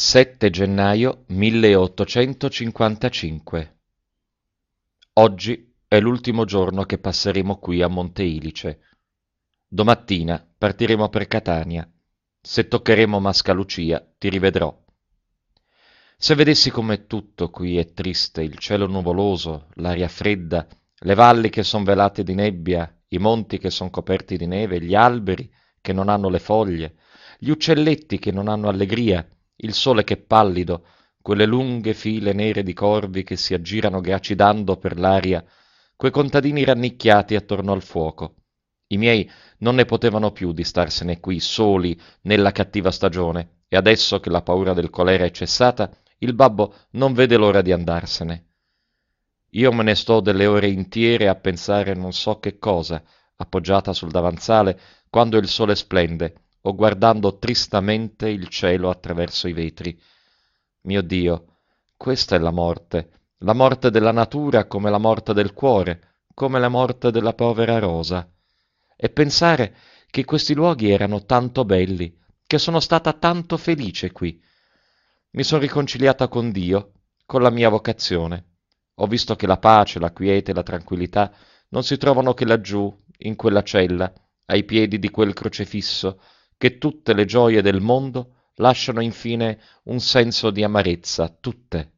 7 gennaio 1855. Oggi è l'ultimo giorno che passeremo qui a Monte Ilice. Domattina partiremo per Catania. Se toccheremo Mascalucia, ti rivedrò. Se vedessi com'è tutto qui è triste, il cielo nuvoloso, l'aria fredda, le valli che son velate di nebbia, i monti che son coperti di neve, gli alberi che non hanno le foglie, gli uccelletti che non hanno allegria, il sole che è pallido, quelle lunghe file nere di corvi che si aggirano gracidando per l'aria, quei contadini rannicchiati attorno al fuoco. I miei non ne potevano più di starsene qui soli nella cattiva stagione, e adesso che la paura del colera è cessata, il babbo non vede l'ora di andarsene. Io me ne sto delle ore intiere a pensare non so che cosa, appoggiata sul davanzale, quando il sole splende, o guardando tristamente il cielo attraverso i vetri. Mio Dio, questa è la morte della natura come la morte del cuore, come la morte della povera rosa. E pensare che questi luoghi erano tanto belli, che sono stata tanto felice qui. Mi son riconciliata con Dio, con la mia vocazione. Ho visto che la pace, la quiete e la tranquillità non si trovano che laggiù, in quella cella, ai piedi di quel crocefisso, che tutte le gioie del mondo lasciano infine un senso di amarezza, tutte.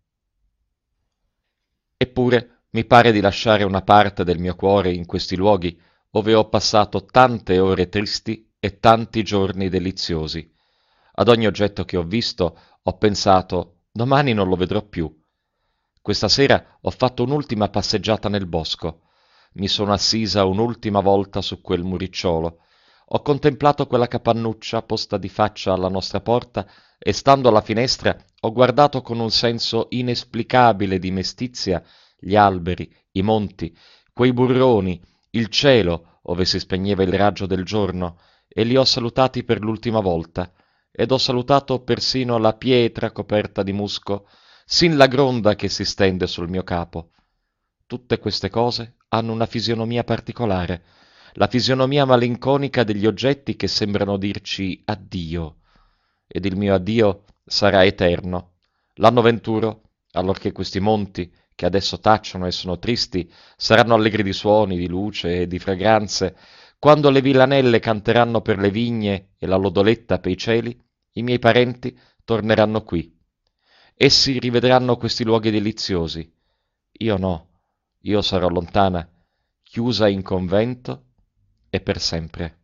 Eppure mi pare di lasciare una parte del mio cuore in questi luoghi ove ho passato tante ore tristi e tanti giorni deliziosi. Ad ogni oggetto che ho visto ho pensato, domani non lo vedrò più. Questa sera ho fatto un'ultima passeggiata nel bosco. Mi sono assisa un'ultima volta su quel muricciolo. Ho contemplato quella capannuccia posta di faccia alla nostra porta e stando alla finestra ho guardato con un senso inesplicabile di mestizia gli alberi, i monti, quei burroni, il cielo ove si spegneva il raggio del giorno, e li ho salutati per l'ultima volta, ed ho salutato persino la pietra coperta di musco, sin la gronda che si stende sul mio capo. Tutte queste cose hanno una fisionomia particolare, la fisionomia malinconica degli oggetti che sembrano dirci addio, ed il mio addio sarà eterno. L'anno venturo, allorché questi monti, che adesso tacciono e sono tristi, saranno allegri di suoni, di luce e di fragranze, quando le villanelle canteranno per le vigne e la lodoletta per i cieli, i miei parenti torneranno qui. Essi rivedranno questi luoghi deliziosi. Io no, io sarò lontana, chiusa in convento e per sempre.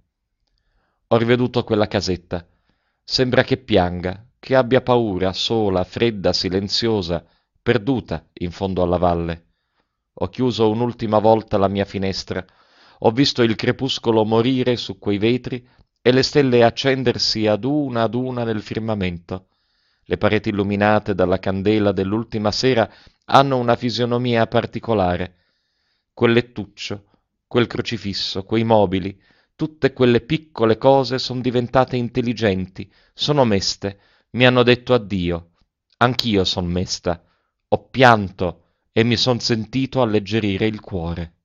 Ho riveduto quella casetta. Sembra che pianga, che abbia paura, sola, fredda, silenziosa, perduta in fondo alla valle. Ho chiuso un'ultima volta la mia finestra, ho visto il crepuscolo morire su quei vetri e le stelle accendersi ad una nel firmamento. Le pareti illuminate dalla candela dell'ultima sera hanno una fisionomia particolare. Quel lettuccio, quel crocifisso, quei mobili, tutte quelle piccole cose son diventate intelligenti, sono meste, mi hanno detto addio. Anch'io son mesta. Ho pianto e mi son sentito alleggerire il cuore.